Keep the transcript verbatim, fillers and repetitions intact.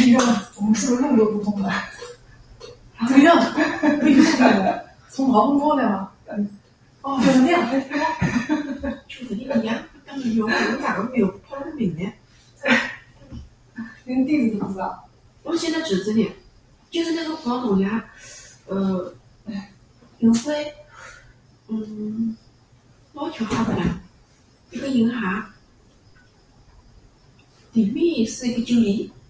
医生，我们是不是路都不通了？怎么样？没事的，从豪风过来吗？哦，就是那样， 就是你一样，刚刚用我咋个没有跑得明呢？ 连地址都不知道。 我现在住这里，就是那个广东呀，呃，因为，嗯，我去哈子一个银行，地米是一个九厘。